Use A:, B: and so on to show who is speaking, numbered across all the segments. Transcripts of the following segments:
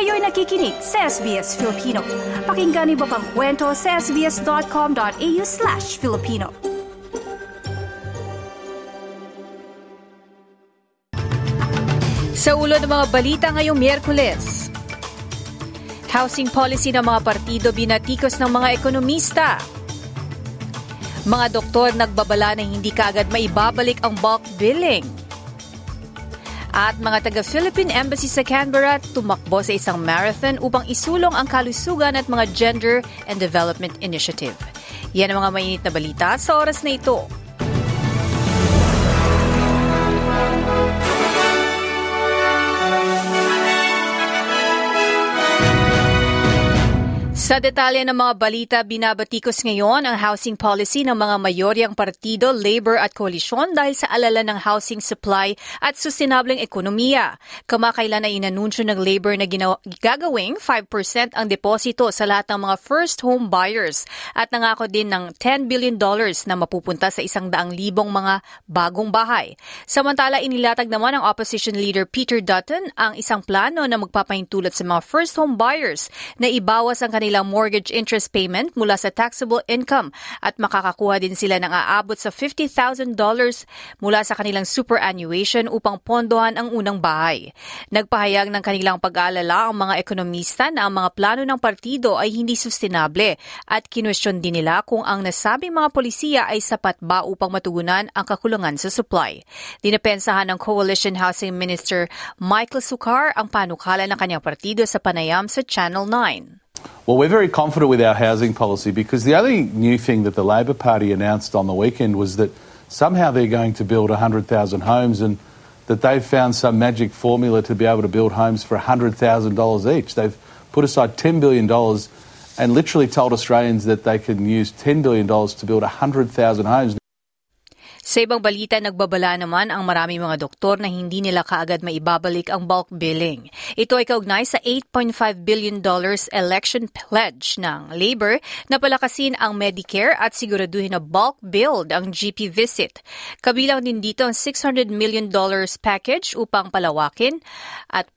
A: Kayo'y nakikinig sa SBS Filipino. Pakinggan niyo pa ang kwento sa sbs.com.au/Filipino.
B: Sa ulo ng mga balita ngayong Miyerkules, housing policy ng mga partido binatikos ng mga ekonomista. Mga doktor nagbabala na hindi kaagad maibabalik ang bulk billing. At mga taga-Philippine Embassy sa Canberra tumakbo sa isang marathon upang isulong ang kalusugan at mga Gender and Development Initiative. Yan ang mga mainit na balita sa oras na ito. Sa detalye ng mga balita, binabatikos ngayon ang housing policy ng mga mayoryang partido, Labor at Koalisyon dahil sa alala ng housing supply at sustainableng ekonomiya. Kamakailan ay inanunsyo ng Labor na gagawing 5% ang deposito sa lahat ng mga first home buyers at nangako din ng $10 billion na mapupunta sa 100,000 mga bagong bahay. Samantala, inilatag naman ng opposition leader Peter Dutton ang isang plano na magpapahintulot sa mga first home buyers na ibawas ang kanilang mortgage interest payment mula sa taxable income at makakakuha din sila ng aabot sa $50,000 mula sa kanilang superannuation upang pondohan ang unang bahay. Nagpahayag ng kanilang pag-aalala ang mga ekonomista na ang mga plano ng partido ay hindi sustainable at kinwestiyon din nila kung ang nasabing mga polisiya ay sapat ba upang matugunan ang kakulangan sa supply. Dinapensahan ng Coalition Housing Minister Michael Sukkar ang panukala ng kanyang partido sa panayam sa Channel 9.
C: Well, we're very confident with our housing policy because the only new thing that the Labor Party announced on the weekend was that somehow they're going to build 100,000 homes and that they've found some magic formula to be able to build homes for $100,000 each. They've put aside $10 billion and literally told Australians that they can use $10 billion to build 100,000 homes.
B: Sa ibang balita, nagbabala naman ang maraming mga doktor na hindi nila kaagad maibabalik ang bulk billing. Ito ay kaugnay sa $8.5 billion election pledge ng Labor na palakasin ang Medicare at siguraduhin na bulk billed ang GP visit. Kabilang din dito ang $600 million package upang palawakin at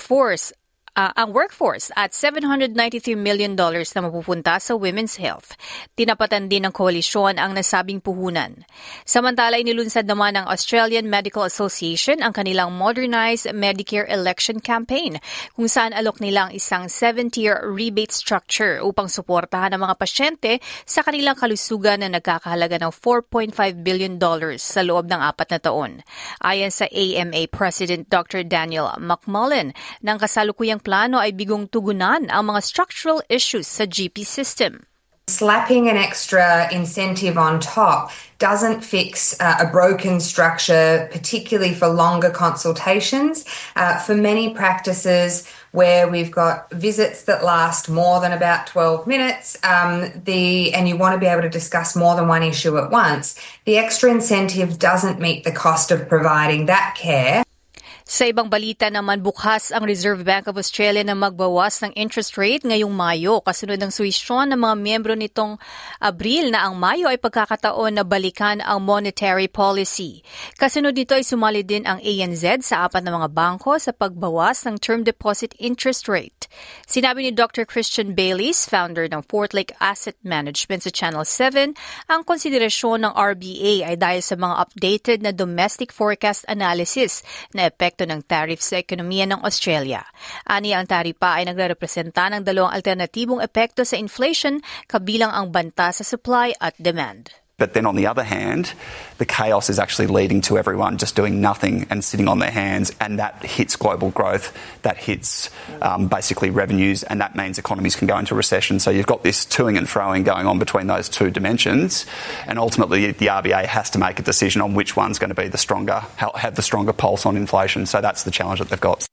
B: ang workforce at $793 million na mapupunta sa women's health. Tinapatan din ng koalisyon ang nasabing puhunan. Samantala, inilunsad naman ng Australian Medical Association ang kanilang modernized Medicare election campaign kung saan alok nilang isang 7-tier rebate structure upang suportahan ang mga pasyente sa kanilang kalusugan na nagkakahalaga ng $4.5 billion sa loob ng 4 na taon. Ayon sa AMA President Dr. Daniel McMullen, ng kasalukuyang plano ay bigong tugunan ang mga structural issues sa GP system.
D: Slapping an extra incentive on top doesn't fix a broken structure, particularly for longer consultations. For many practices where we've got visits that last more than about 12 minutes and you want to be able to discuss more than one issue at once, the extra incentive doesn't meet the cost of providing that care.
B: Sa ibang balita naman, bukas ang Reserve Bank of Australia na magbawas ng interest rate ngayong Mayo kasunod ng suwisyon ng mga miyembro nitong Abril na ang Mayo ay pagkakataon na balikan ang monetary policy. Kasunod nito ay sumali din ang ANZ sa 4 na mga bangko sa pagbawas ng term deposit interest rate. Sinabi ni Dr. Christian Bayliss, founder ng Fort Lake Asset Management sa Channel 7, ang konsiderasyon ng RBA ay dahil sa mga updated na domestic forecast analysis na epekto ng tariff sa ekonomiya ng Australia. Ani ang taripa ay nagrerepresenta ng 2 alternatibong epekto sa inflation kabilang ang banta sa supply at demand.
E: But then on the other hand, the chaos is actually leading to everyone just doing nothing and sitting on their hands, and that hits global growth, that hits basically revenues, and that means economies can go into recession. So you've got this toing and froing going on between those two dimensions, and ultimately the RBA has to make a decision on which one's going to be the stronger, have the stronger pulse on inflation. So that's the challenge that they've got.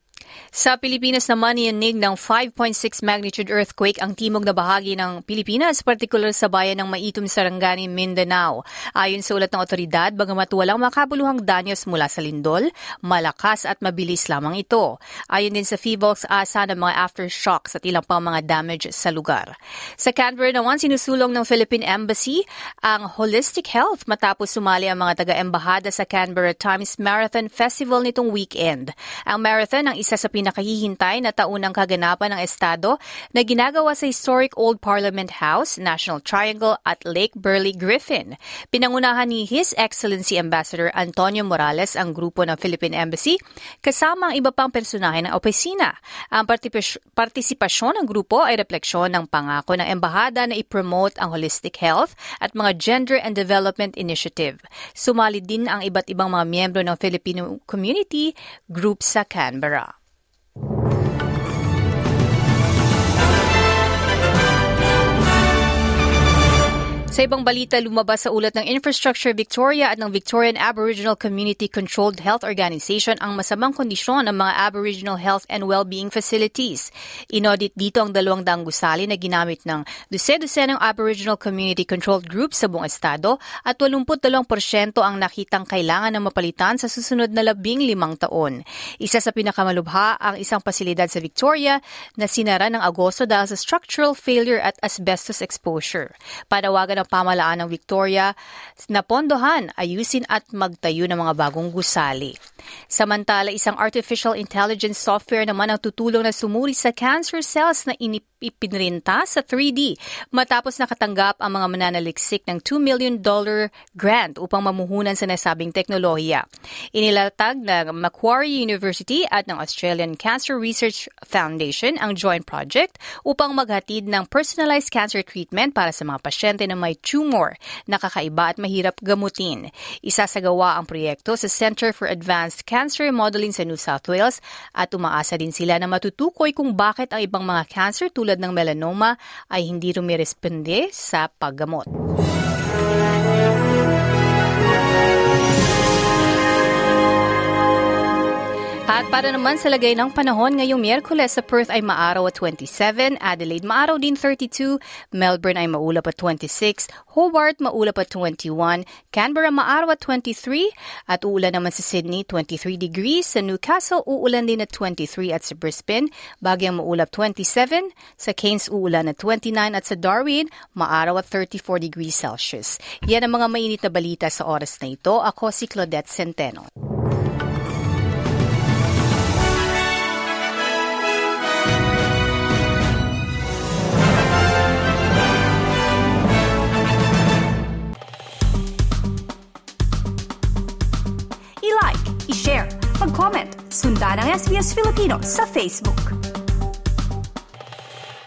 B: Sa Pilipinas naman, niyanig ng 5.6 magnitude earthquake ang timog na bahagi ng Pilipinas, partikular sa bayan ng Maitum, Sarangani, Mindanao. Ayon sa ulat ng otoridad, bagamat walang makabuluhang danyos mula sa lindol, malakas at mabilis lamang ito. Ayon din sa PHIVOLCS, asa ng mga aftershocks at ilang pang mga damage sa lugar. Sa Canberra naman, sinusulong ng Philippine Embassy ang holistic health matapos sumali ang mga taga-embahada sa Canberra Times Marathon Festival nitong weekend. Ang marathon ang isa sa pinakahihintay na taunang kaganapan ng Estado na ginagawa sa historic Old Parliament House, National Triangle at Lake Burley Griffin. Pinangunahan ni His Excellency Ambassador Antonio Morales ang grupo ng Philippine Embassy kasama ang iba pang personahe ng opisina. Ang partisipasyon ng grupo ay refleksyon ng pangako ng embahada na i-promote ang holistic health at mga gender and development initiative. Sumali din ang iba't ibang mga miyembro ng Filipino community group sa Canberra. Sa ibang balita, lumabas sa ulat ng Infrastructure Victoria at ng Victorian Aboriginal Community Controlled Health Organization ang masamang kondisyon ng mga Aboriginal health and well-being facilities. Inaudit dito ang 200 gusali na ginamit ng 12 ng Aboriginal Community Controlled Groups sa buong estado at 82% ang nakitang kailangan ng mapalitan sa susunod na 15 taon. Isa sa pinakamalubha ang isang pasilidad sa Victoria na sinara ng Agosto dahil sa structural failure at asbestos exposure. Panawagan ng pamalaan ng Victoria na pondohan, ayusin at magtayo ng mga bagong gusali. Samantala, isang artificial intelligence software naman ang tutulong na sumuri sa cancer cells na ipinrinta sa 3D matapos nakatanggap ang mga mananaliksik ng $2 million grant upang mamuhunan sa nasabing teknolohiya. Inilatag ng Macquarie University at ng Australian Cancer Research Foundation ang joint project upang maghatid ng personalized cancer treatment para sa mga pasyente na may tumor na kakaiba at mahirap gamutin. Isasagawa ang proyekto sa Center for Advanced Cancer Modeling sa New South Wales at umaasa din sila na matutukoy kung bakit ang ibang mga cancer tulad ng melanoma ay hindi rumiresponde sa paggamot. At para naman sa lagay ng panahon ngayong Miyerkules, sa Perth ay maaraw at 27, Adelaide maaraw din 32, Melbourne ay maulap at 26, Hobart maulap at 21, Canberra maaraw at 23, at uulan naman sa Sydney 23 degrees, sa Newcastle uulan din at 23 at sa Brisbane bagyang maulap 27, sa Cairns uulan at 29 at sa Darwin maaraw at 34 degrees Celsius. Yan ang mga mainit na balita sa oras na ito. Ako si Claudette Centeno.
A: I-like, i-share, mag-comment, sundan ang SBS Filipino sa Facebook.